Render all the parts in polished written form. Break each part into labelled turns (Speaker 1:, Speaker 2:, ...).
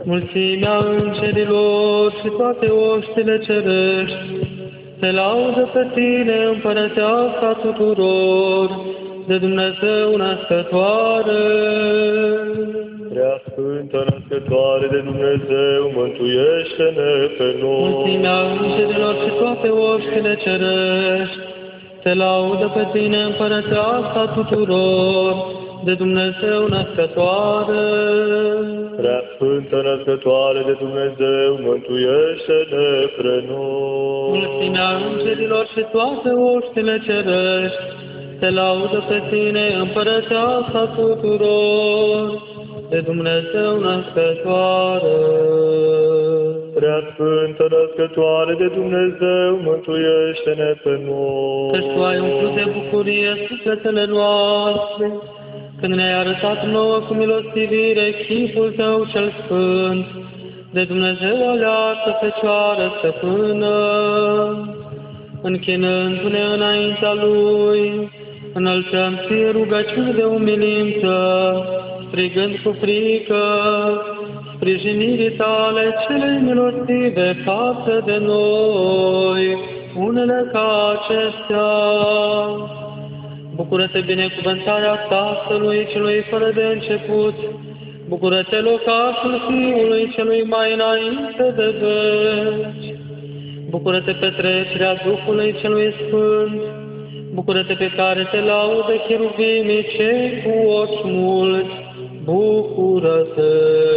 Speaker 1: Mulțimea îngerilor și toate oștile cerești te laudă pe tine, Împărăteasa tuturor, de Dumnezeu născătoare.
Speaker 2: Prea Sfântă Născătoare de Dumnezeu, mântuiește-ne pe noi.
Speaker 1: Mulțimea îngerilor și toate oștile cerești te laudă pe tine, Împărăteasa tuturor, de Dumnezeu născătoare.
Speaker 2: Prea Sfântă Născătoare de Dumnezeu, mântuiește-ne pe noi.
Speaker 1: Mulțimea îngerilor și toate oștile cerești te laudă pe tine, Împărăteasa tuturor, de Dumnezeu născătoare.
Speaker 2: Prea Sfântă Născătoare de Dumnezeu, mântuiește-ne pe noi.
Speaker 1: Căci Tu ai umplut de bucurie sufletele noastre, când ne-ai arătat nouă cu milostivire chipul Tău cel sfânt, de Dumnezeu aleasă Fecioară Stăpână, închinându-ne înaintea Lui, înălțăm Ție rugăciuni de umilință, strigând cu frică sprijinirii Tale cele milostive față de noi, unele ca acestea. Bucură-te, binecuvântarea Tatălui celui fără de început, bucură-te, locașul Fiului celui mai înainte de veci, bucură-te, petrecerea Duhului celui Sfânt, bucură-te pe care te laudă cheruvimii cei cu ochi mulți, bucură-te!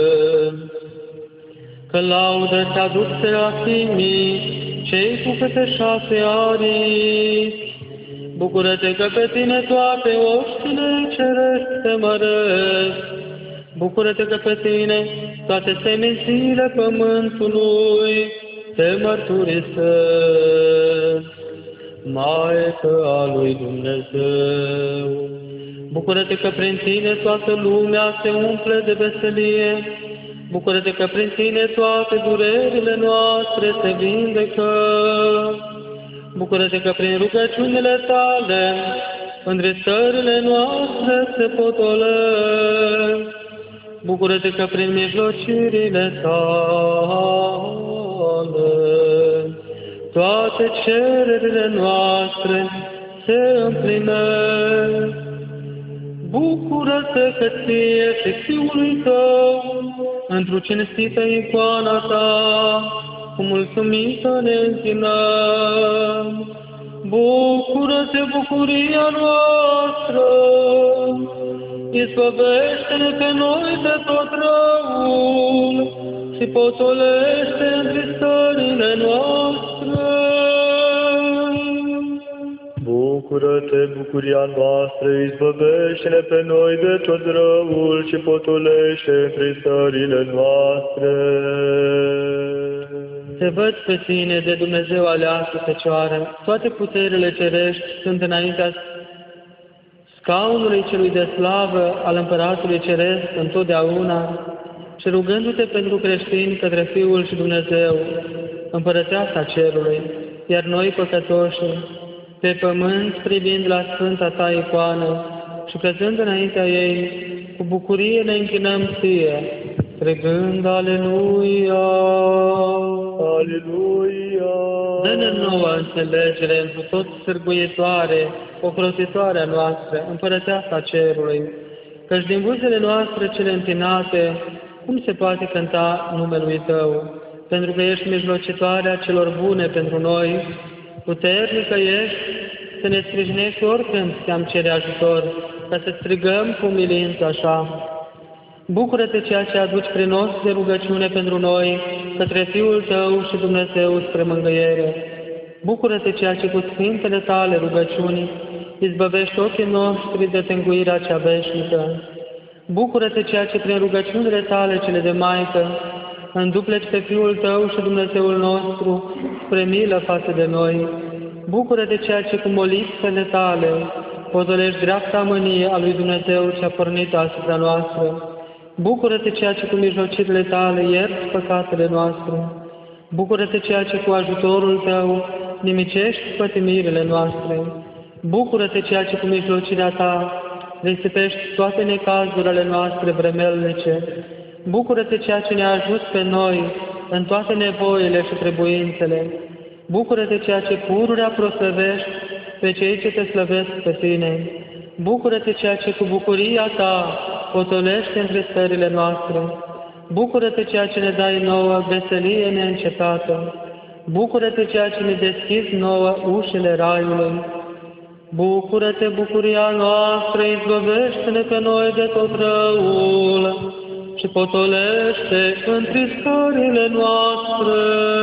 Speaker 1: Că laudă te aduc serafimii, cei cu câte 6 aripi. Bucură-te că pe tine toate oștile cerești te măresc. Bucură-te că pe tine toate semințiile pământului te mărturisesc. Maică a lui Dumnezeu, bucură-te că prin tine toată lumea se umple de veselie. Bucură-te că prin tine toate durerile noastre se vindecă. Bucură-te că prin rugăciunile Tale îndreptările noastre se potolesc. Bucură-te că prin mijlocirile Tale toate cererile noastre se împlinesc. Bucură-te că Ție și Fiului Tău, într-o cinstită icoana Ta, cu mulțumită ne închinăm. Bucură-te, bucuria noastră! Izbăvește-ne pe noi de tot răul și potolește întristările noastre.
Speaker 2: Bucură-te, bucuria noastră, izbăvește-ne pe noi de tot răul și potolește întristările noastre.
Speaker 1: Te văd pe tine, de Dumnezeu aleasă Fecioară, toate puterile cerești sunt înaintea scaunului celui de slavă al Împăratului Ceresc întotdeauna și rugându-te pentru creștini către Fiul și Dumnezeu, Împărăteasa Cerului, iar noi păcătoși, pe pământ privind la Sfânta Ta icoană și căzând înaintea ei, cu bucurie ne închinăm Ție, strigând Aleluia!
Speaker 2: Aleluia!
Speaker 1: Dă-ne nouă înțelegere întru tot sârguitoare, ocrotitoarea noastră, Împărăteasa Cerului, căci din buzele noastre cele întinate, cum se poate cânta numelui Tău? Pentru că ești mijlocitoarea celor bune pentru noi, puternică ești să ne sprijinești oricând te-am cere ajutor, ca să strigăm cu umilință așa. Bucură-te ceea ce aduci prin os de rugăciune pentru noi, către Fiul Tău și Dumnezeu spre mângâiere. Bucură-te ceea ce cu sfintele Tale rugăciuni izbăvești ochii noștri de tânguirea cea veșnică. Bucură-te ceea ce prin rugăciunile Tale cele de Maică îndupleci pe Fiul Tău și Dumnezeul nostru spre milă față de noi. Bucură-te ceea ce cu molitvele Tale podolești dreapta mânie a lui Dumnezeu cea pornită asupra noastră. Bucură-te ceea ce cu mijlocirile Tale ierți păcatele noastre. Bucură-te ceea ce cu ajutorul Tău nimicești pătimirile noastre. Bucură-te ceea ce cu mijlocirea Ta risipești toate necazurile noastre vremelnice. Bucură-te ceea ce ne-a ajuns pe noi în toate nevoile și trebuințele. Bucură-te ceea ce pururea proslăvești pe cei ce te slăvesc pe tine. Bucură-te ceea ce cu bucuria ta potolește între stările noastre. Bucură-te ceea ce ne dai nouă veselie neîncetată. Bucură-te ceea ce ne deschizi nouă ușile raiului. Bucură-te, bucuria noastră, izbăvește-ne pe noi de tot răul și potolește întristările noastre.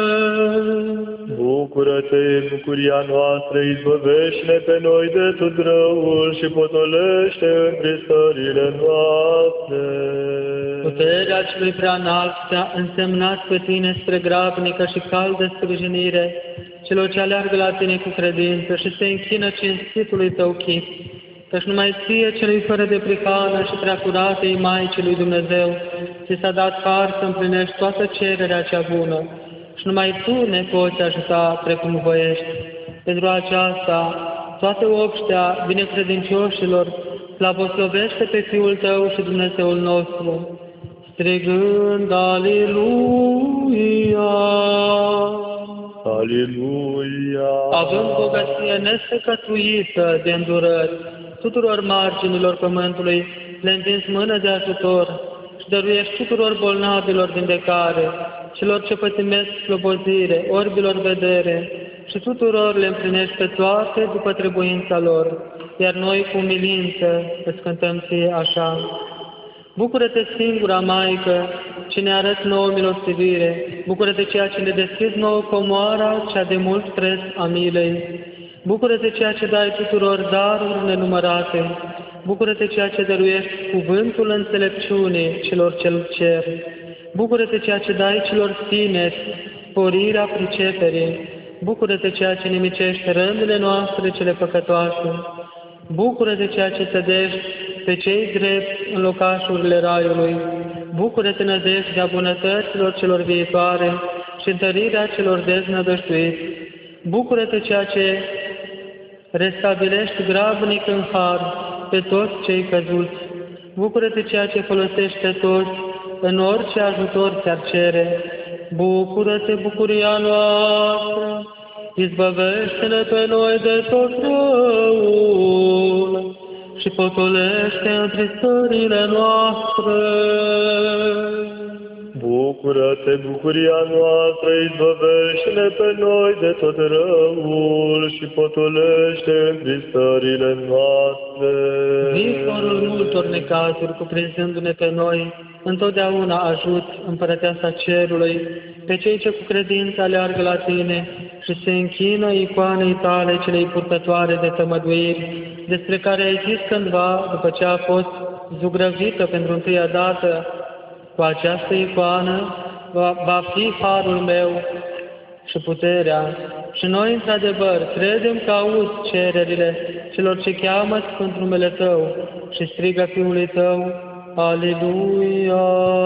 Speaker 2: Bucură-te, bucuria noastră, izbăvește-ne pe noi de tot răul și potolește întristările noastre.
Speaker 1: Puterea celui preanalt te-a însemnat pe tine spre grabnică și caldă sprijinire celor ce aleargă la tine cu credință și se închină cinstitului tău chip, căci numai ție, celui fără de prihană și preacuratei Maicii lui Dumnezeu, ți s-a dat har să împlinești toată cererea cea bună și numai tu ne poți ajuta precum voiești. Pentru aceasta, toată obștea binecredincioșilor slavoslovește pe Fiul tău și Dumnezeul nostru, strigând Aliluia!
Speaker 2: Aliluia!
Speaker 1: Având bogăție nesecătuită de îndurări tuturor marginilor pământului, le întinzi mână de ajutor și dăruiești tuturor bolnavilor vindecare, celor ce pătimesc slobozire, orbilor vedere și tuturor le împlinești pe toate după trebuința lor, iar noi cu umilință îți cântăm ție așa. Bucură-te, singura Maică, ce ne arăți nouă milostivire, bucură-te ceea ce ne deschizi nouă comoara cea de mult preț a milei, bucură-te ceea ce dai tuturor daruri nenumărate, bucură-te ceea ce dăruiești cuvântul înțelepciunii celor ce-l cer, bucură-te ceea ce dai celor tineri sporirea priceperii, bucură-te ceea ce nimicești rândele noastre cele păcătoase, bucură-te ceea ce tădești pe cei drepți în locașurile raiului, bucură-te nădejdea bunătăților celor viitoare și întărirea celor deznădăjduiți, bucură-te ceea ce restabilești grabnic în har pe toți cei căzuți, bucură-te ceea ce folosești pe toți în orice ajutor ți-ar cere, bucură-te, bucuria noastră, izbăvește-ne pe noi de tot răul și potolește întristările noastre.
Speaker 2: Bucură-te, bucuria noastră, izbăvește-ne pe noi de tot răul și potolește întristările noastre.
Speaker 1: Viitorul multor necazuri, cuprinzându-ne pe noi, întotdeauna ajut, Împărăteasa Cerului, pe cei ce cu credință aleargă la tine și se închină icoanei tale celei purtătoare de tămăduiri, despre care ai zis cândva, după ce a fost zugrăvită pentru întâia dată, cu această icoană va fi harul meu și puterea. Și noi, într-adevăr, credem că auzi cererile celor ce cheamă Sfânt numele Tău și strigă Fiului Tău, Aleluia!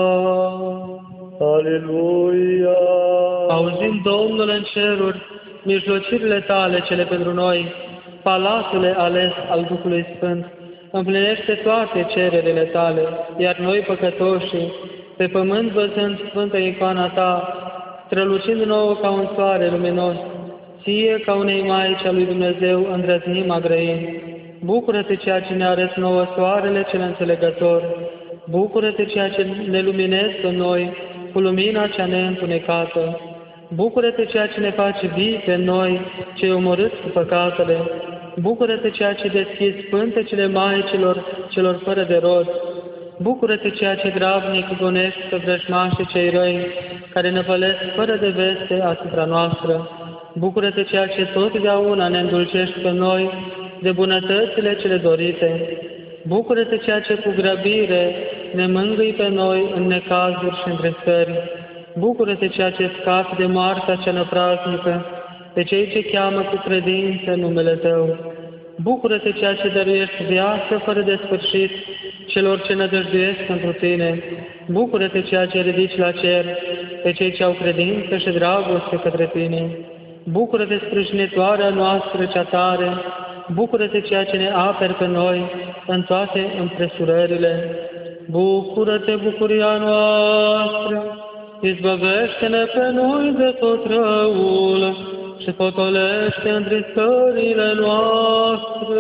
Speaker 2: Aleluia!
Speaker 1: Auzim, Domnul, în ceruri, mijlocirile Tale cele pentru noi, palatul ales al Duhului Sfânt, împlinește toate cererile Tale, iar noi, păcătoșii, pe pământ văzând Sfântă icoana Ta, strălucind nouă ca un soare luminos, ție, ca unei Maici a lui Dumnezeu, îndrăznim a grăi. Bucură-te ceea ce ne arăți nouă soarele cel înțelegător, bucură-te ceea ce ne luminezi pe noi cu lumina cea neîntunecată, bucură-te ceea ce ne faci vii pe noi, cei omorâți cu păcatele, bucură-te ceea ce deschizi pântecele Maicilor celor fără de rod, bucură-te ceea ce grabnic gonești pe vrăjmașii cei răi, care năvălesc fără de veste asupra noastră, bucură-te ceea ce totdeauna ne îndulcești pe noi de bunătățile cele dorite, bucură-te ceea ce cu grăbire ne mângâi pe noi în necazuri și întristări, bucură-te ceea ce scapi de moartea cea năpraznică pe cei ce cheamă cu credință numele Tău, bucură-te ceea ce dăruiești viață fără de sfârșit celor ce nădăjduiesc pentru Tine, bucură-te ceea ce ridici la cer pe cei ce au credință și dragoste către Tine, bucură-te sprijinitoarea noastră cea tare, bucură-te ceea ce ne aperi pe noi în toate împresurările, Bucură-te, bucuria noastră, izbăvește-ne pe noi de tot răul și potolește întristările noastre.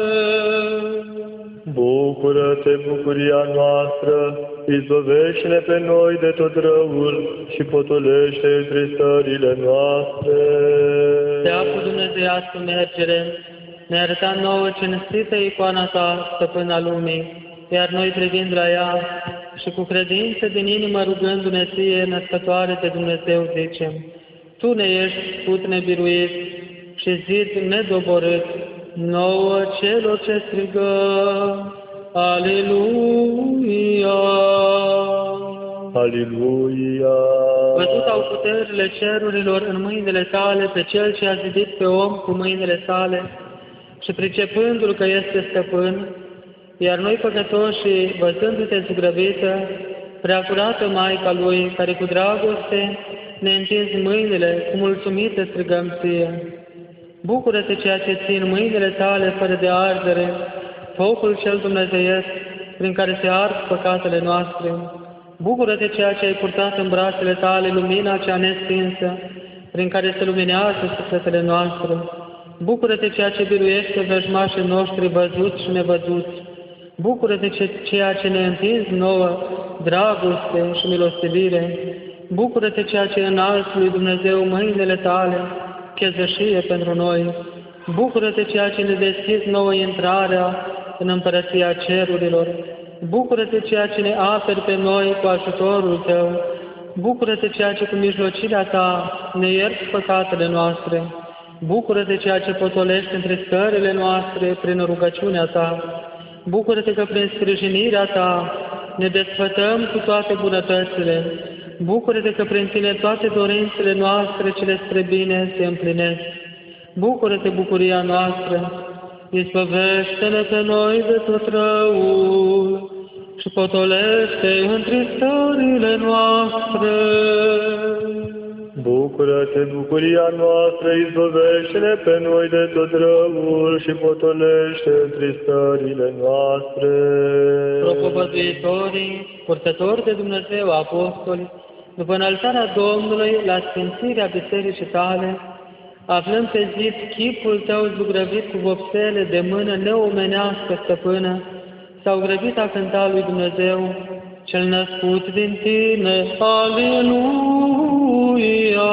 Speaker 2: Bucură-te, bucuria noastră, izbăvește-ne pe noi de tot răul și potolește întristările noastre.
Speaker 1: Dea cu dumnezeiască mergere, ne arăta nouă cinstită icoana ta, stăpâna lumii, iar noi privind la ea și cu credință din inimă rugându-ne ție, născătoare de Dumnezeu, zicem: Tu ne ești scut nebiruit și zid nedoborât, nouă celor ce strigă, Aleluia!
Speaker 2: Aleluia!
Speaker 1: Văzut au puterile cerurilor în mâinile tale pe Cel ce a zidit pe om cu mâinile sale și pricepându-L că este stăpân, iar noi păcătoși, văzându-te zugrăvită, preacurată Maica Lui, care cu dragoste ne întinzi mâinile, cu mulțumite strigăm ție. Bucură-te ceea ce ții în mâinile tale fără de ardere, focul cel dumnezeiesc, prin care se ard păcatele noastre. Bucură-te ceea ce ai purtat în brațele tale lumina cea nestinsă, prin care se luminează sufletele noastre. Bucură-te ceea ce biruiește vrăjmașii noștri văzuți și nevăzuți. Bucură-te ceea ce ne întinzi nouă, dragoste și milostivire. Bucură-te ceea ce înalți lui Dumnezeu mâinile tale, chezășie pentru noi. Bucură-te ceea ce ne deschizi nouă intrarea în împărăția cerurilor. Bucură-te ceea ce ne aperi pe noi cu ajutorul tău. Bucură-te ceea ce cu mijlocirea ta ne ierți păcatele noastre. Bucură-te ceea ce potolești întristările noastre prin rugăciunea ta. Bucură-te că prin sprijinirea ta ne desfătăm cu toate bunătățile. Bucură-te că prin tine toate dorințele noastre cele spre bine se împlinesc. Bucură-te, bucuria noastră, izbăvește-ne pe noi de tot răul și potolește întristările noastre.
Speaker 2: Bucură-te, bucuria noastră, izbăvește-ne pe noi de tot răul și potolește întristările noastre.
Speaker 1: Propovăduitorii, purtători de Dumnezeu, apostoli, după înălțarea Domnului la sfințirea bisericii tale, aflând pe zid chipul tău zugrăvit cu vopsele de mână neomenească stăpână, s-au grăbit a cânta lui Dumnezeu, cel născut din tine, Aleluia!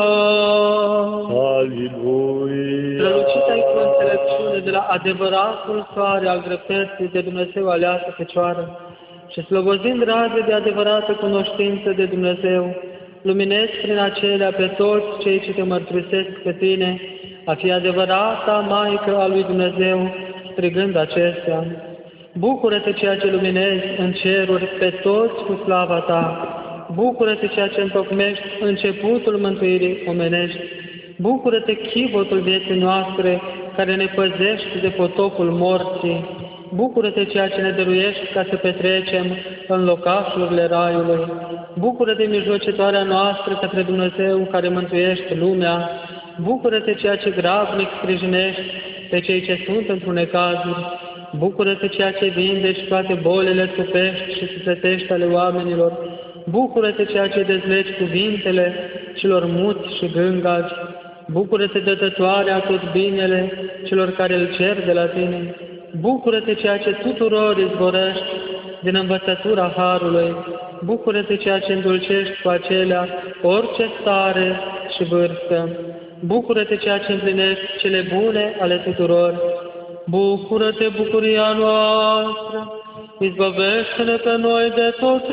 Speaker 2: Aleluia!
Speaker 1: Strălucit-ai cu înțelepciune de la adevăratul soare al dreptății de Dumnezeu aleasă Fecioară și slobozind raze de adevărată cunoștință de Dumnezeu, luminezi prin acelea pe toți cei ce te mărturisesc pe tine, a fi adevărata Maică a lui Dumnezeu, strigând acestea: Bucură-te ceea ce luminezi în ceruri pe toți cu slava ta! Bucură-te ceea ce întocmești începutul mântuirii omenești! Bucură-te chivotul vieții noastre care ne păzești de potopul morții! Bucură-te ceea ce ne dăruiești ca să petrecem în locașurile raiului! Bucură-te mijlocitoarea noastră către Dumnezeu care mântuiește lumea! Bucură-te ceea ce grabnic sprijinești pe cei ce sunt într-un necazuri! Bucură-te ceea ce vindeci toate bolile trupești și sufletești ale oamenilor! Bucură-te ceea ce dezlegi cuvintele celor muți și gângaci! Bucură-te dătătoarea tot binele celor care îl cer de la tine! Bucură-te ceea ce tuturor izvorăști din învățătura Harului! Bucură-te ceea ce îndulcești cu acelea orice stare și vârstă! Bucură-te ceea ce împlinești cele bune ale tuturor! Bucură-te, bucuria noastră, izbăvește-ne pe noi de tot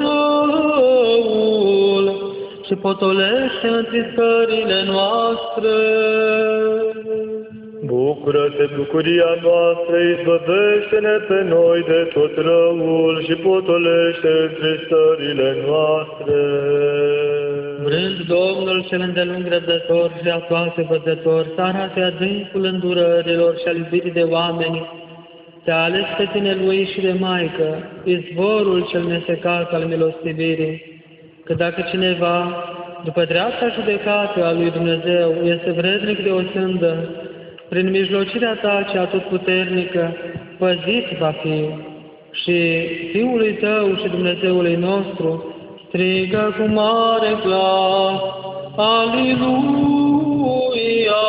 Speaker 1: răul și potolește întristările noastre.
Speaker 2: Bucură-te, bucuria noastră, izbăvește-ne pe noi de tot răul și potolește întristările noastre.
Speaker 1: Vrând Domnul cel îndelung răbdător și a toate văzător, să arate adâncul îndurărilor și al iubirii de oameni, te-a ales pe tine Lui și de Maică, izvorul cel nesecat al milostivirii, că dacă cineva, după dreapta judecată a lui Dumnezeu, este vrednic de o sândă, prin mijlocirea ta cea atotputernică, păzit va fi, și Fiului Tău și Dumnezeului nostru, strigă cu mare glas, Aliluia!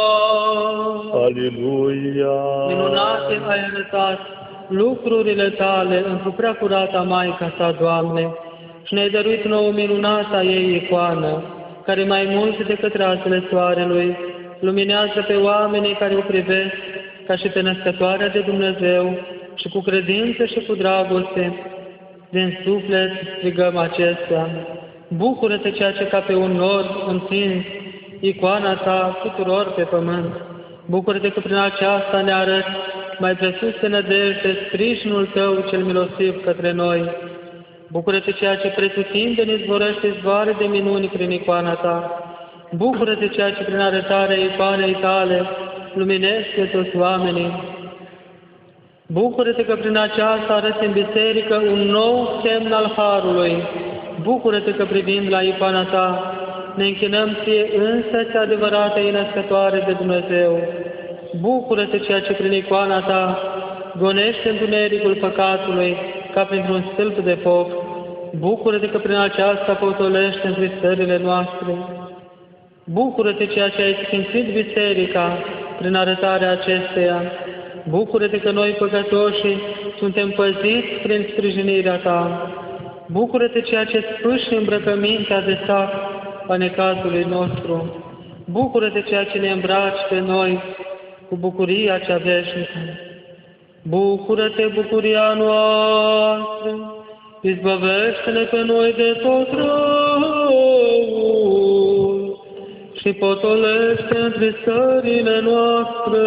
Speaker 2: Aliluia!
Speaker 1: Minunate ai arătat lucrurile Tale într-o prea curată Maica Ta, Doamne, și ne-ai dăruit nouă minunata ei icoană, care mai mult decât razele soarelui luminează pe oamenii care o privesc ca și pe născătoarea de Dumnezeu și cu credință și cu dragoste, din suflet strigăm acestea. Bucură-te ceea ce ca pe un nor întins icoana Ta tuturor pe pământ. Bucură-te că prin aceasta ne arăți mai presus de nădejde sprijinul Tău cel milostiv către noi. Bucură-te ceea ce pretutindeni izvorăște izvoare de minuni prin icoana Ta. Bucură-te ceea ce prin arătarea icoanei Tale luminește toți oamenii. Bucură-te că prin aceasta arăți în biserică un nou semn al Harului. Bucură-te că privind la icoana Ta ne închinăm Ție însăți adevărată născătoare de Dumnezeu. Bucură-te ceea ce prin icoana Ta gonește întunericul păcatului ca printr-un stâlp de foc. Bucură-te că prin aceasta potolește întristările noastre. Bucură-te ceea ce ai sfințit biserica prin arătarea acesteia. Bucură-te că noi păcătoșii suntem păziți prin sprijinirea Ta. Bucură-te ceea ce spâși îmbrăcămintea de sac a necazului nostru. Bucură-te ceea ce ne îmbraci pe noi cu bucuria cea veșnică. Bucură-te, bucuria noastră, izbăvește-ne pe noi de tot răul și potolește întristările noastre.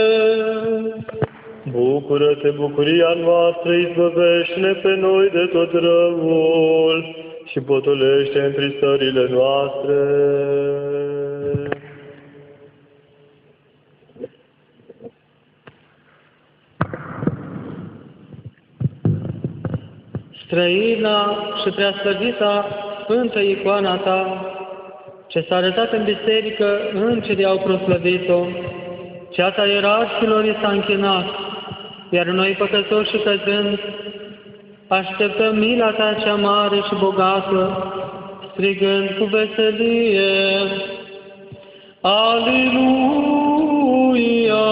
Speaker 2: Bucură-te, bucuria noastră, izbăvește-ne pe noi de tot răul și potolește întristările noastre.
Speaker 1: Străina și preaslăvita Sfântă icoana Ta, ce s-a arătat în biserică, îngerii au proslăvit-o, ceata ierarhilor i s-a închinat, iar noi păcătoși căzând, așteptăm mila Ta cea mare și bogată, strigând cu veselie, Aliluia!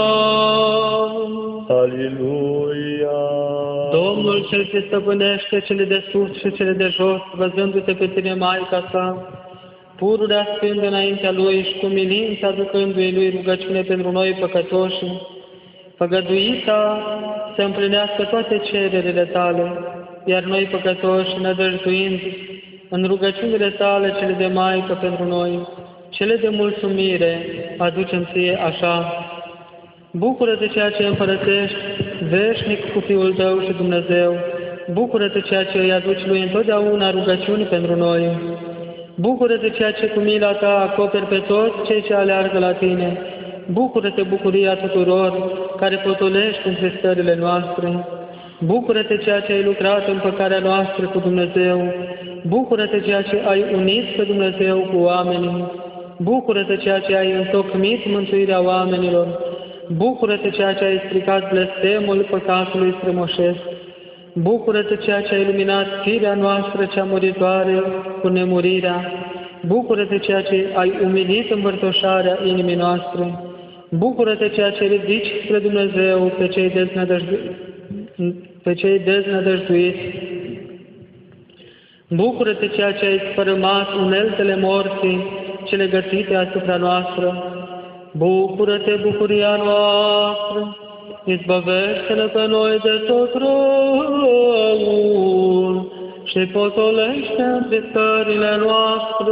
Speaker 2: Aliluia!
Speaker 1: Domnul cel ce stăpânește cele de sus și cele de jos, văzându-te pe tine, Maica Sa, pururea stând înaintea Lui și cu milință aducându-i Lui rugăciune pentru noi păcătoși, făgăduita să împlinească toate cererile Tale, iar noi păcătoși, nădăjduind în rugăciunile Tale cele de Maică pentru noi, cele de mulțumire, aducem Ție așa. Bucură-te ceea ce împărătești veșnic cu Fiul Tău și Dumnezeu. Bucură-te ceea ce îi aduci Lui întotdeauna rugăciuni pentru noi. Bucură-te ceea ce cu mila Ta acoperi pe toți cei ce aleargă la Tine. Bucură-te, bucuria tuturor care potolești întristările noastre. Bucură-te ceea ce ai lucrat în păcarea noastră cu Dumnezeu. Bucură-te ceea ce ai unit pe Dumnezeu cu oamenii. Bucură-te ceea ce ai întocmit mântuirea oamenilor. Bucură-te ceea ce ai stricat blestemul păcatului strămoșesc. Bucură-te ceea ce ai iluminat firea noastră cea muritoare cu nemurirea. Bucură-te ceea ce ai umilit învârtoșarea inimii noastre. Bucură-te ceea ce ridici spre Dumnezeu pe cei deznădăjduiți. Bucură-te ceea ce ai sfărâmat uneltele morții cele găsite asupra noastră. Bucură-te, bucuria noastră, izbăvește-ne pe noi de tot răul și potolește întristările noastre.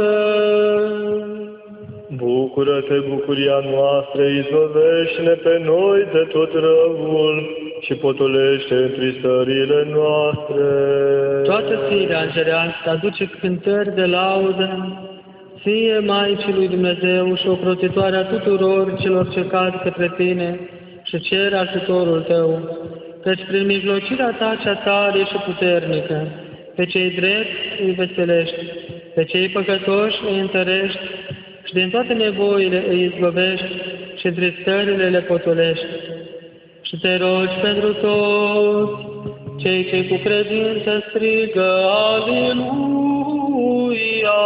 Speaker 2: Bucură-te, bucuria noastră, izbăvește-ne pe noi de tot răul și potolește întristările noastre.
Speaker 1: Toată firea îngerească aduce cântări de laudă Ție, Maicii lui Dumnezeu și ocrotitoarea tuturor celor ce cad către Tine și cer ajutorul Tău, căci prin mijlocirea Ta cea tare și puternică, pe cei drepți îi veselești, pe cei păcătoși îi întărești și din toate nevoile îi izbăvești și întristările le potolești. Și Te rogi pentru toți, Cei ce cu credință strigă, Aliluia!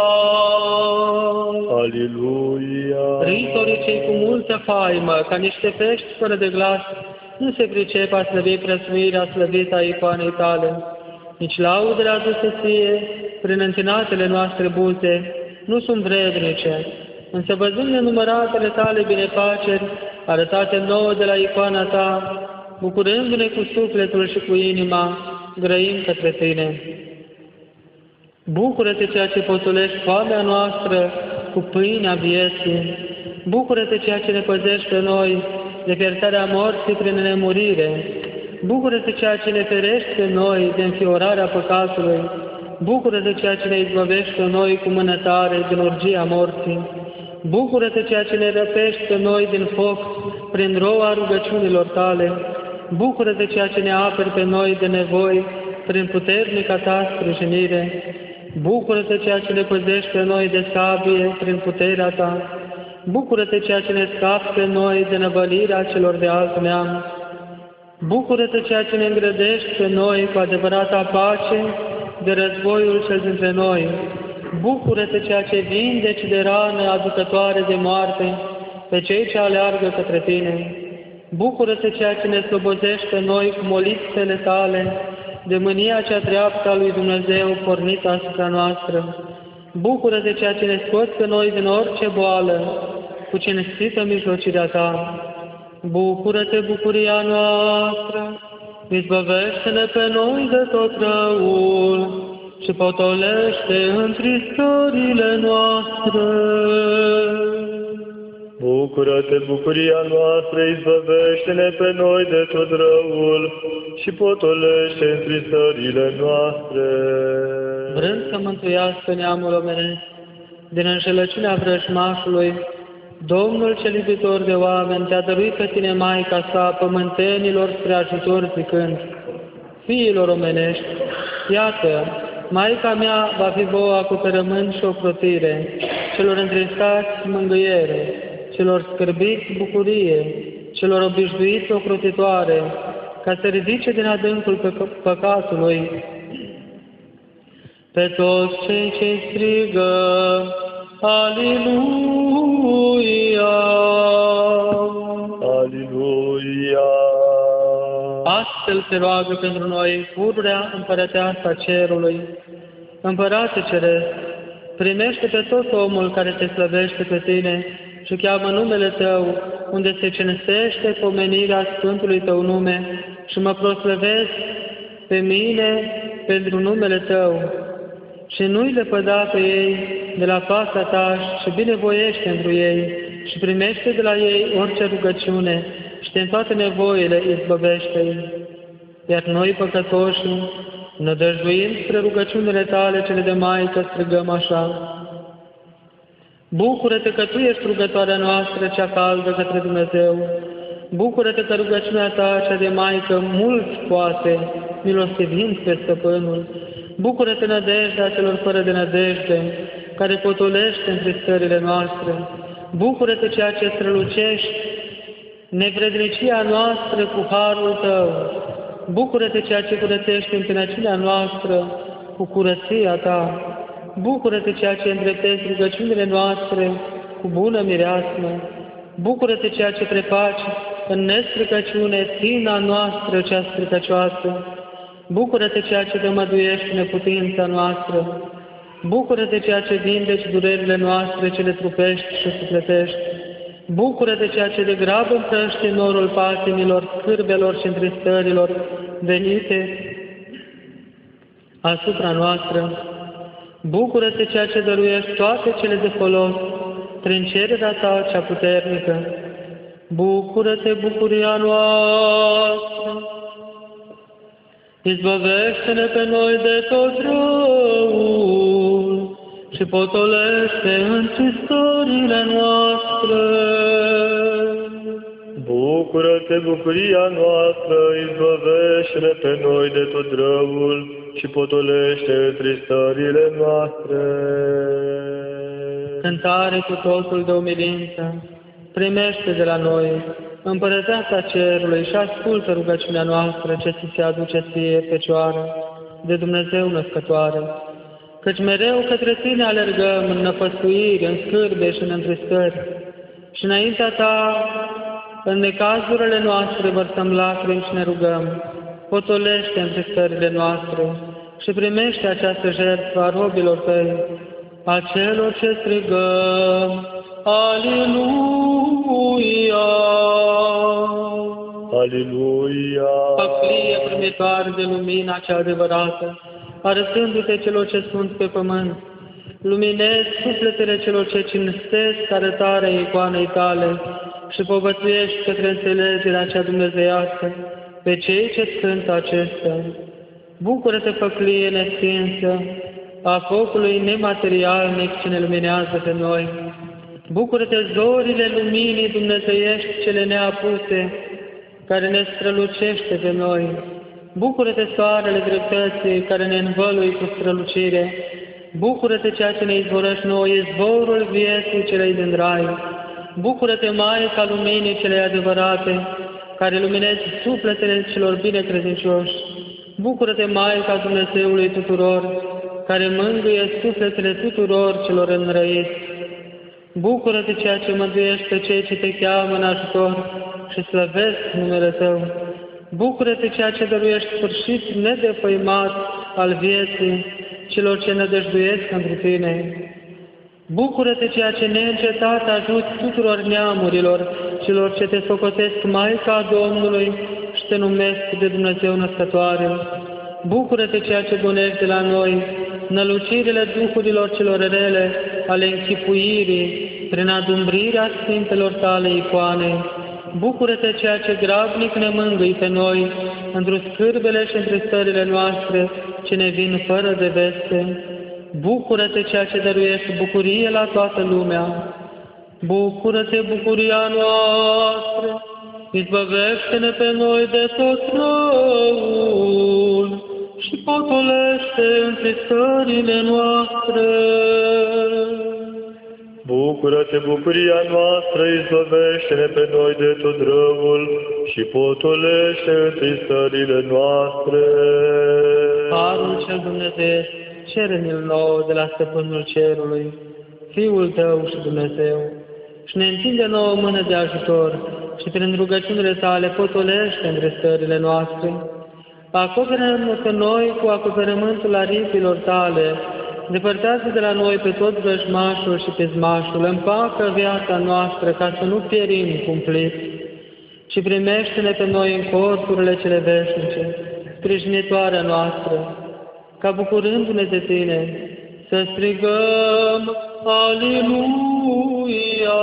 Speaker 2: Aliluia!
Speaker 1: Ritorii cei cu multă faimă, ca niște pești fără de glas, nu se pricep a slăvi prețuirea slăvită a icoanei tale, nici laudele aduse ție prin întinatele noastre buze, nu sunt vrednice, însă văzând nenumăratele tale binefaceri, arătate nouă de la icoana ta, bucurându-ne cu sufletul și cu inima, grăim către tine. Bucură-te ceea ce potolești foamea noastră cu pâinea vieții. Bucură-te ceea ce ne păzești pe noi de pierzarea morții prin nemurire. Bucură-te ceea ce ne ferești pe noi de înfiorarea păcatului. Bucură-te ceea ce ne izbăvești pe noi cu mână tare din urgia morții. Bucură-te ceea ce ne răpești pe noi din foc prin roa rugăciunilor tale. Bucură-te ceea ce ne aperi pe noi de nevoi prin puternica ta sprijinire. Bucură-te ceea ce ne păzești pe noi de sabie prin puterea ta. Bucură-te ceea ce ne scapi pe noi de năvălirea celor de alt neam. Bucură-te ceea ce ne îngrădești pe noi cu adevărata pace de războiul cel dintre noi. Bucură-te ceea ce vindeci de rană aducătoare de moarte pe cei ce aleargă către tine. Bucură-te ceea ce ne slobozești pe noi cu molitele tale de mânia cea dreaptă a lui Dumnezeu pornită asupra noastră. Bucură-te ceea ce ne scoți pe noi din orice boală cu cinstită mijlocirea ta. Bucură-te, bucuria noastră, izbăvește-ne pe noi de tot răul și potolește întristările noastre.
Speaker 2: Bucură-te, bucuria noastră, izbăvește-ne pe noi de tot răul și potolește întristările noastre.
Speaker 1: Vrând să mântuiască neamul omenesc din înșelăciunea vrăjmașului, Domnul cel iubitor de oameni te-a dăruit pe tine Maica sa pământenilor spre ajutor zicând: Fiilor omenești, iată, Maica mea va fi vouă acoperământ și ocrotire, celor întristați mângâiere, celor scârbiți bucurie, celor obișnuiți ocrotitoare, ca să ridice din adâncul păcatului pe toți cei ce strigă Aliluia!
Speaker 2: Aliluia!
Speaker 1: Astfel se roagă pentru noi pururea împărăteasa cerului. Împărate Ceresc, primește pe tot omul care te slăvește pe tine și cheamă numele Tău, unde se cinstește pomenirea Sfântului Tău nume și mă proslăvesc pe mine pentru numele Tău. Și nu-i lepăda pe ei de la fața Ta și binevoiește pentru ei și primește de la ei orice rugăciune și în toate nevoile izbăvește-i. Iar noi, păcătoși, nădăjduind spre rugăciunile Tale cele de Maică, strigăm așa: Bucură-te că Tu ești rugătoarea noastră cea caldă către Dumnezeu. Bucură-te că rugăciunea Ta cea de Maică mult poate, milostivind pe Stăpânul. Bucură-te, nădejdea celor fără de nădejde, care potolește întristările noastre. Bucură-te, ceea ce strălucești nevrednicia noastră cu harul Tău. Bucură-te, ceea ce curățești întinăciunea noastră cu curăția Ta. Bucură-te, ceea ce îndreptezi rugăciunile noastre cu bună mireasmă. Bucură-te, ceea ce prefaci în nestricăciune tina noastră cea stricăcioasă. Bucură-te, ceea ce tămăduiești neputința noastră. Bucură-te, ceea ce vindeci durerile noastre cele trupești și sufletești. Bucură-te, ceea ce de grabă împrăști norul patimilor, scârbelor și întristărilor venite asupra noastră. Bucură-te, ceea ce dăruiești toate cele de folos prin cererea Ta cea puternică. Bucură-te, bucuria noastră! Izbăvește-ne pe noi de tot răul și potolește întristările noastre.
Speaker 2: Bucură-te, bucuria noastră, izbăvește-ne pe noi de tot răul și potolește întristările noastre.
Speaker 1: Cântare cu totul de umilință, primește de la noi Împărăteasa Cerului, și ascultă rugăciunea noastră ce ți se aduce ție, Fecioară, de Dumnezeu născătoare. Căci mereu către tine alergăm în năpăstuiri, în scârbe și în întristări. Și înaintea ta, în necazurile noastre, vărsăm lacrimi și ne rugăm. Potolește întristările noastre și primește această jertfă a robilor tăi, a celor ce strigăm, Aliluia!
Speaker 2: Aliluia!
Speaker 1: Păclie primitoare de lumina cea adevărată, arătându-te celor ce sunt pe pământ, luminezi sufletele celor ce cinstesc arătarea icoanei tale și povățuiești către înțelegerea cea dumnezeiască pe cei ce sunt acestea. Bucură-te, păclie nestinsă a focului nematerialnic ce ne luminează pe noi. Bucură-te, zorile luminii dumnezeiești cele neapuse, care ne strălucește pe noi. Bucură-te, soarele dreptății, care ne învălui cu strălucire. Bucură-te, ceea ce ne izvorăști nouă, izvorul vieții celei din rai. Bucură-te, Maica luminii cele adevărate, care luminezi sufletele celor binecredincioși. Bucură-te, Maica Dumnezeului tuturor, care mângâie sufletele tuturor celor înrăiți. Bucură-te, ceea ce mântuiești pe cei ce te cheamă în ajutor și slăvesc numele Tău. Bucură-te, ceea ce dăruiești sfârșit nedefăimat al vieții celor ce nădăjduiesc întru Tine. Bucură-te, ceea ce neîncetat ajuți tuturor neamurilor, celor ce te socotesc Maica Domnului și te numesc de Dumnezeu născătoare. Bucură-te, ceea ce gonești de la noi, nălucirile duhurilor celor rele, ale închipuirii, prin adumbrirea Sfintelor Tale icoane. Bucură-te, ceea ce grabnic ne mângâi pe noi, într-o scârbele și între stările noastre, ce ne vin fără de veste. Bucură-te, ceea ce dăruiești bucurie la toată lumea. Bucură-te, bucuria noastră, izbăvește-ne pe noi de tot răul și potolește întristările noastre.
Speaker 2: Bucură-te, bucuria noastră, izbăvește-ne pe noi de tot răul și potolește întristările noastre.
Speaker 1: Harul cel Dumnezeu, cere-ne-l nouă de la Stăpânul Cerului, Fiul Tău și Dumnezeu, și ne întinde nouă mână de ajutor și prin rugăciunile Tale potolește întristările noastre. Acoperă-ne pe noi cu acoperământul aripilor Tale, depărtează de la noi pe tot vrăjmașul și pismașul, împacă viața noastră ca să nu pierim cumplit, și primește-ne pe noi în corpurile cele veșnice, sprijinitoarea noastră, ca bucurându-ne de Tine, să strigăm Aliluia!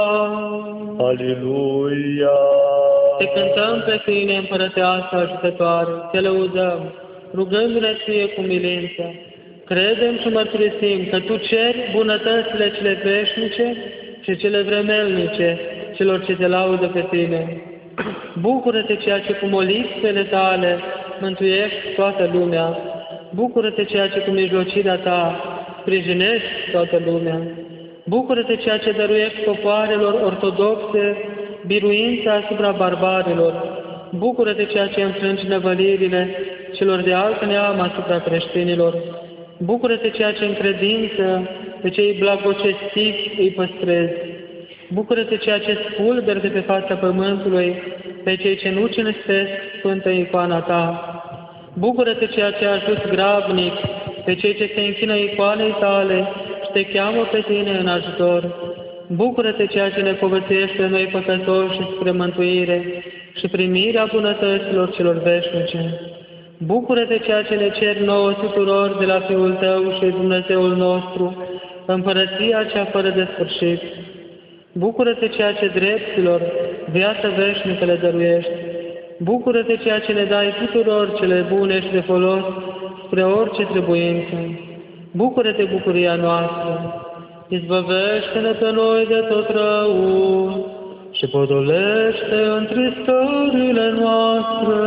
Speaker 2: Aliluia!
Speaker 1: Te cântăm pe Tine, Împărăteasă ajutătoare, Te lăudăm, rugându-ne Ție cu milință. Credem și mărturisim că Tu ceri bunătățile cele veșnice și cele vremelnice celor ce Te laudă pe Tine. Bucură-te, ceea ce cu molitvele Tale mântuiești toată lumea. Bucură-te, ceea ce cu mijlocirea Ta sprijinești toată lumea. Bucură-te, ceea ce dăruiești popoarelor ortodoxe biruința asupra barbarilor. Bucură-te, ceea ce înfrângi năvălirile celor de alt neam asupra creștinilor. Bucură-te, ceea ce în credință pe cei blagocestiți îi păstrezi. Bucură-te, ceea ce spulberi de pe fața pământului pe cei ce nu cinstesc Sfântă icoana Ta. Bucură-te, ceea ce ajuți grabnic pe cei ce se închină icoanei Tale și Te cheamă pe Tine în ajutor. Bucură-te, ceea ce ne povățuiești pe noi păcătoși spre mântuire și primirea bunătăților celor veșnice. Bucură-te, ceea ce ne ceri nouă tuturor de la Fiul Tău și Dumnezeul nostru, împărăția cea fără de sfârșit. Bucură-te, ceea ce dreptilor viața veșnică le dăruiești. Bucură-te, ceea ce ne dai tuturor cele bune și de folos spre orice trebuință. Bucură-te, bucuria noastră. Izbăvește-ne pe noi de tot răul și potolește întristările noastre.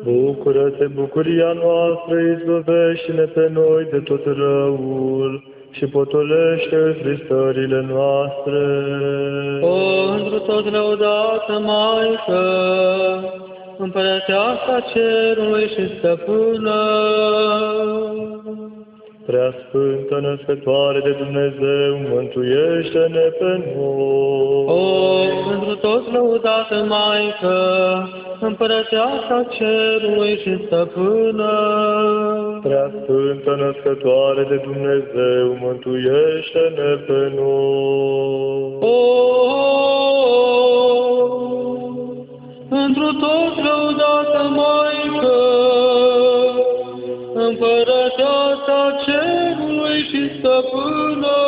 Speaker 2: Bucură-te, bucuria noastră, izbăvește-ne pe noi de tot răul și potolește întristările noastre.
Speaker 1: O, întru tot lăudată Maică, Împărăteasa cerului și stăpână,
Speaker 2: Prea Sfântă Născătoare de Dumnezeu, mântuiește-ne pe noi.
Speaker 1: o, întru tot lăudată Maică, Împărăteasa cerului și stăpână,
Speaker 2: Prea Sfântă Născătoare de Dumnezeu, mântuiește-ne pe noi.
Speaker 1: o, întru tot lăudată Maică, Împărăteasa cerului și stăpână,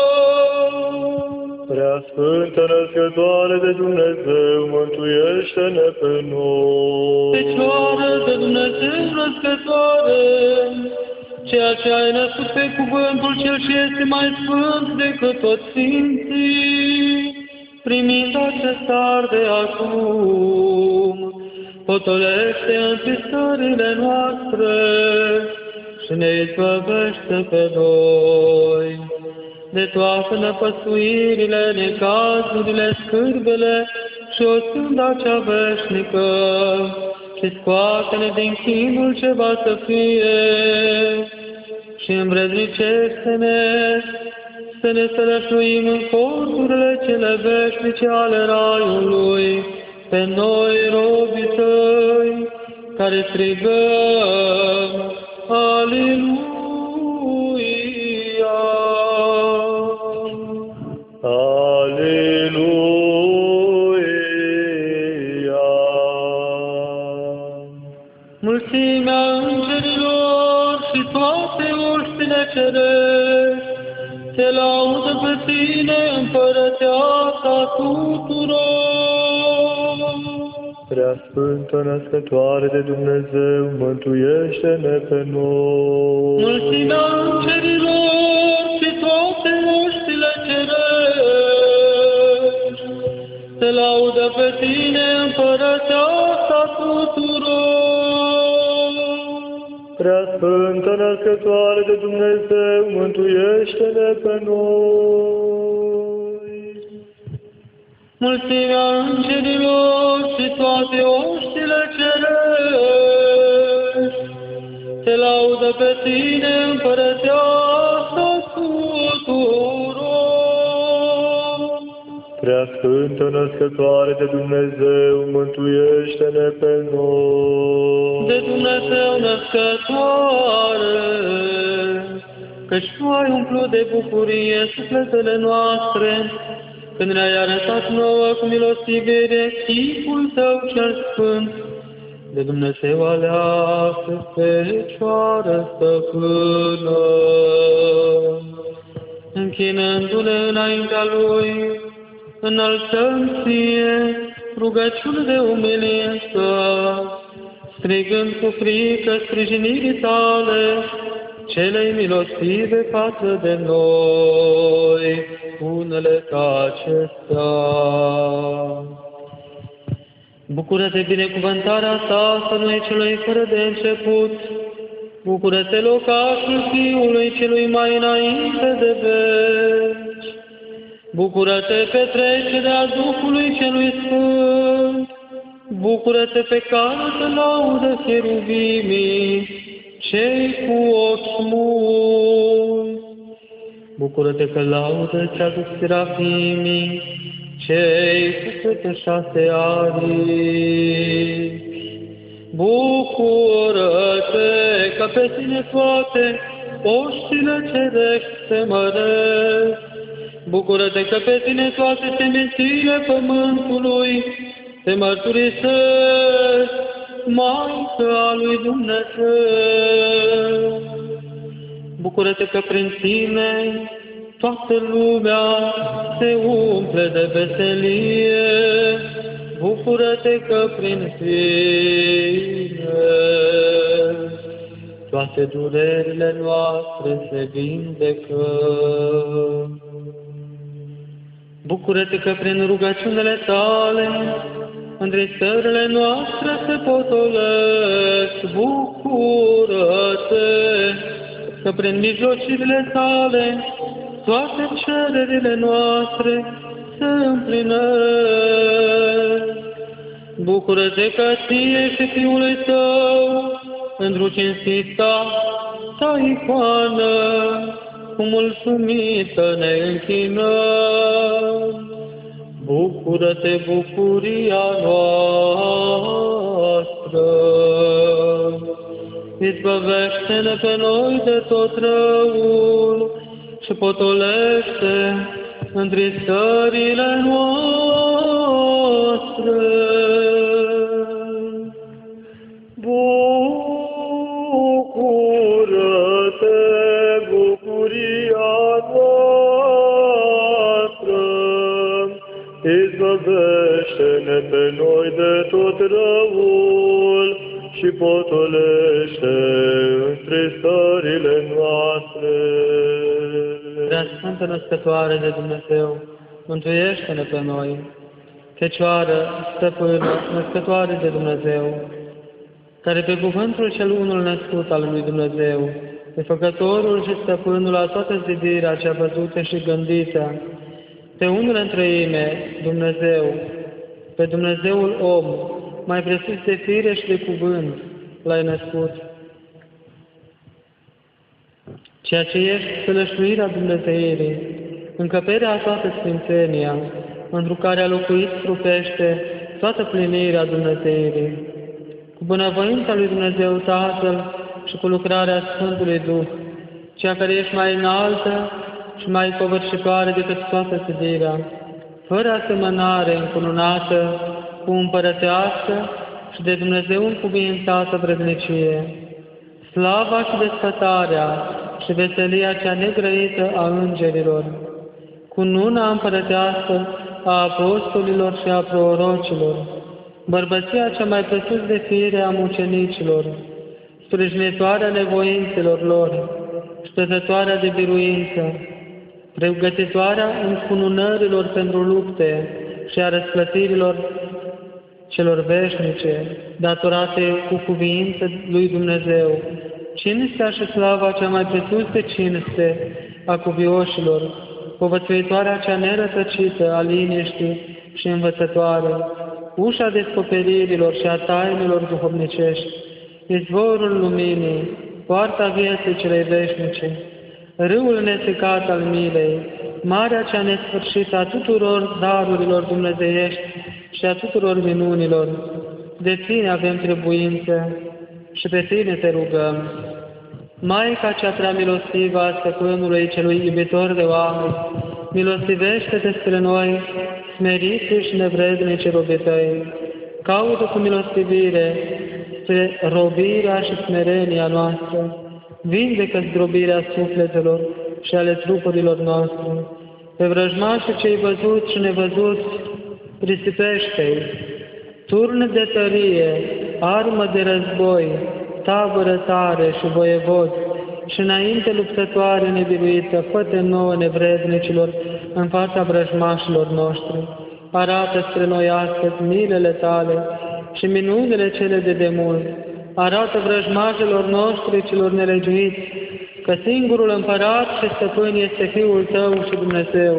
Speaker 2: Prea Sfântă Născătoare de Dumnezeu, mântuiește-ne pe noi.
Speaker 1: Fecioară de Dumnezeu născătoare, ceea ce ai născut pe cuvântul cel ce este mai sfânt decât toți sfinții, primind acest dar de acum, potolește întristările noastre și ne izbăvește pe noi de toate năpăstuirile, necazurile, scârbele și o sânda cea veșnică și scoate-ne din chinul ce va să fie și îmbrednicește-ne să ne sălășluim în corturile cele veșnice ale Raiului, pe noi, robii tăi, care strigăm, Aleluia!
Speaker 2: Aleluia!
Speaker 1: Mulțimea îngerilor și toate oștile cerești te laudă pe tine, Împărăteasa tuturor.
Speaker 2: Prea Sfântă Născătoare de Dumnezeu, mântuiește-ne pe noi.
Speaker 1: Mulțimea îngerilor și toate oștile cerești te laudă pe tine, Împărăteasa tuturor.
Speaker 2: Prea Sfântă Născătoare de Dumnezeu, mântuiește-ne pe noi.
Speaker 1: Mulțimea îngerilor și toate oștile cerești te laudă pe tine, Împărăteasa tuturor.
Speaker 2: Prea Sfântă Născătoare de Dumnezeu, mântuiește-ne pe noi.
Speaker 1: De Dumnezeu născătoare, căci Tu ai umplut de bucurie sufletele noastre, când ne-ai arătat nouă cu milostivire chipul Tău cel sfânt, de Dumnezeu aleasă, Fecioară stăpână. Închinându-ne înaintea Lui, înălțăm Ție rugăciuni de umilință, strigând cu frică sprijinirii Tale, celei milostive față de noi, unele ca acestea. Bucură-te, binecuvântarea Ta, să noi celui fără de început, bucură-te, locașul Fiului celui mai înainte de veci, bucură-te, petrecerea Duhului celui Sfânt, bucură-te pe care te laudă cheruvimii, cei cu ochi mulți. Bucură-te că laudă ți aduc serafimii, cei cu câte 6 aripi. Bucură-te că pe tine toate oștile cerești se măresc. Bucură-te că pe tine toate semințile pământului se mărturisesc, Maică a lui Dumnezeu. Bucură-te că prin tine toată lumea se umple de veselie. Bucură-te că prin tine toate durerile noastre se vindecă. Bucură-te că prin rugăciunile Tale întristările noastre se potolesc. Bucură-te că prin mijlocirile Tale toate cererile noastre se împlinesc. Bucură-te că ție și Fiului Tău, într-o cinstita ta icoană, cu mulțumită ne închinăm. Bucură-te, bucuria noastră! Izbăvește-ne pe noi de tot răul și potolește întristările noastre.
Speaker 2: Bucură-te, bucuria noastră! Izbăvește-ne pe noi de tot răul și potolește întristările noastre.
Speaker 1: Prea Sfântă Născătoare de Dumnezeu, mântuiește-ne pe noi. Fecioară, Stăpână, Născătoare de Dumnezeu, care pe cuvântul cel unul născut al lui Dumnezeu, pe Făcătorul și Stăpânul la toată zidirea cea văzută și gândită, pe unul în treime, Dumnezeu, pe Dumnezeul om, mai presus de fire și de cuvânt, l-ai născut. Ceea ce ești sălășluirea Dumnezeirii, încăperea toată sfințenia, întru care a locuit trupește toată plinirea Dumnezeirii. Cu bunăvoința lui Dumnezeu Tatăl și cu lucrarea Sfântului Duh, cea care ești mai înaltă și mai covârșitoare decât toată zidirea, fără asemănare, încununată, cu împărătească și de Dumnezeu încuviințată vrednicie, slava și desfătarea și veselia cea negrăită a îngerilor, cu nuna împărătească a apostolilor și a prorocilor, bărbăția cea mai presus de fire a mucenicilor, sprijinitoarea nevoințelor lor, ștezătoarea de biruință, pregătitoarea încununărilor pentru lupte și a răsplătirilor celor veșnice, datorate cu cuviință lui Dumnezeu, cinstea și slava cea mai presus de cinste a cuvioșilor, povățuitoarea cea nerătăcită a liniștii și învățătoare, ușa descoperirilor și a tainelor duhovnicești, izvorul luminii, poarta vieții celei veșnice, râul nesecat al milei, marea cea nesfârșită a tuturor darurilor dumnezeiești și a tuturor minunilor. De Tine avem trebuință și pe Tine te rugăm. Maica cea prea milostivă a Stăpânului celui iubitor de oameni, milostivește-te spre noi, smeriți și nevrednici robii Tăi. Caută cu milostivire spre robirea și smerenia noastră. Vindecă zdrobirea sufletelor și ale trupurilor noastre. Pe vrăjmașii cei văzuți și nevăzuți, risipește-i. Turn de tărie, armă de război, tabără tare și voievod, și înainte luptătoare nebiruită, fă-te nouă nevrednicilor în fața vrăjmașilor noștri. Arată spre noi astăzi milele Tale și minunile cele de demult. Arată vrăjmașilor noștri celor nelegiuiți că singurul împărat și stăpân este Fiul Tău și Dumnezeu.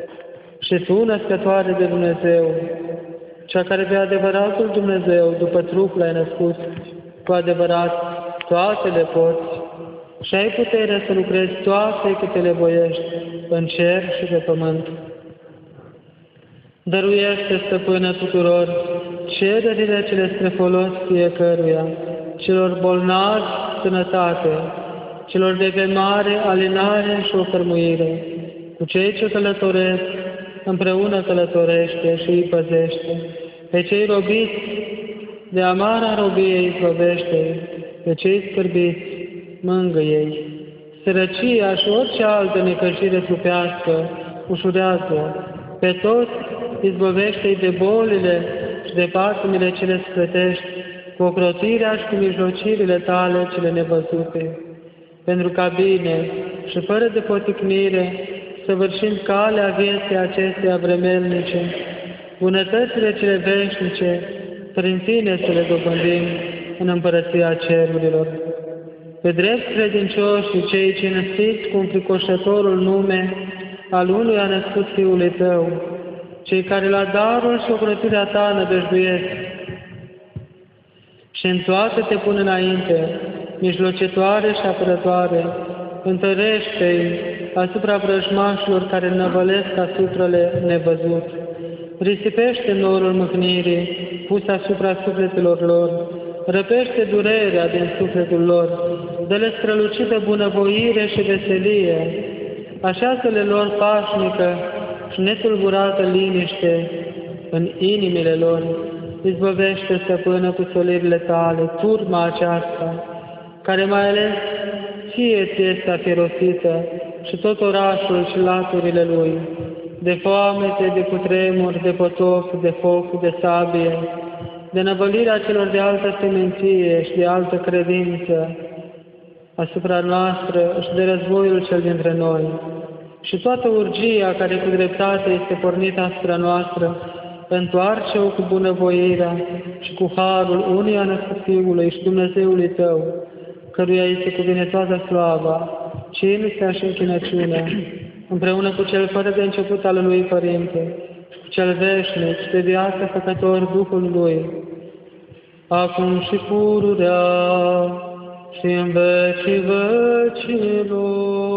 Speaker 1: Și Tu, Născătoare de Dumnezeu, cea care pe adevăratul Dumnezeu, după trup l-ai născut, cu adevărat toate le poți și ai puterea să lucrezi toate câte le voiești, în cer și pe pământ. Dăruiește, Stăpână, tuturor cererile cele spre folos fiecăruia, celor bolnavi sănătate, celor de pe mare alinare și ofărmuire, cu cei ce călătoresc, împreună călătorește și îi păzește, pe cei robiți de amara robiei izbăvește, pe cei scârbiți mângâie-i. Sărăcia și orice altă necăjire trupească ușurează, pe toți izbăvește-i de bolile și de patimile cele sclătești, cu ocrotirea și cu mijlocirile Tale cele nevăzute, pentru ca bine și fără de poticnire, săvârșind calea vieții acesteia vremelnice, bunătățile cele veșnice, prin Tine să le dobândim în împărăția cerurilor. Pe drept credincioși cei cinstiți cu înfricoșătorul nume al unui a născut Fiului Tău, cei care la darul și ocrotirea Ta nădăjduiesc și în toate Te pun înainte, mijlocitoare și apărătoare, întărește-i asupra vrăjmașilor care năvălesc asupra-le nevăzut. Risipește norul mâhnirii pus asupra sufletelor lor, răpește durerea din sufletul lor, dă-le strălucită bunăvoire și veselie, așează-le lor pașnică și netulburată liniște în inimile lor, izbăvește, Stăpână, cu solirile Tale, turma aceasta, care mai ales Ție ți este afirosită și tot orașul și laturile lui, de foamete, de cutremur, de potop, de foc, de sabie, de năvălirea celor de altă seminție și de altă credință asupra noastră și de războiul cel dintre noi. Și toată urgia care cu dreptate este pornită asupra noastră, întoarce-o cu bunăvoirea și cu harul unui a născut Fiului și Dumnezeului Tău, căruia îi se cuvine toată slava, cinstea și închinăciunea, împreună cu Cel fără de început al Lui Părinte, și cu Cel veșnic și de viață făcător Duhul Lui, acum și pururea și în vecii vecilor.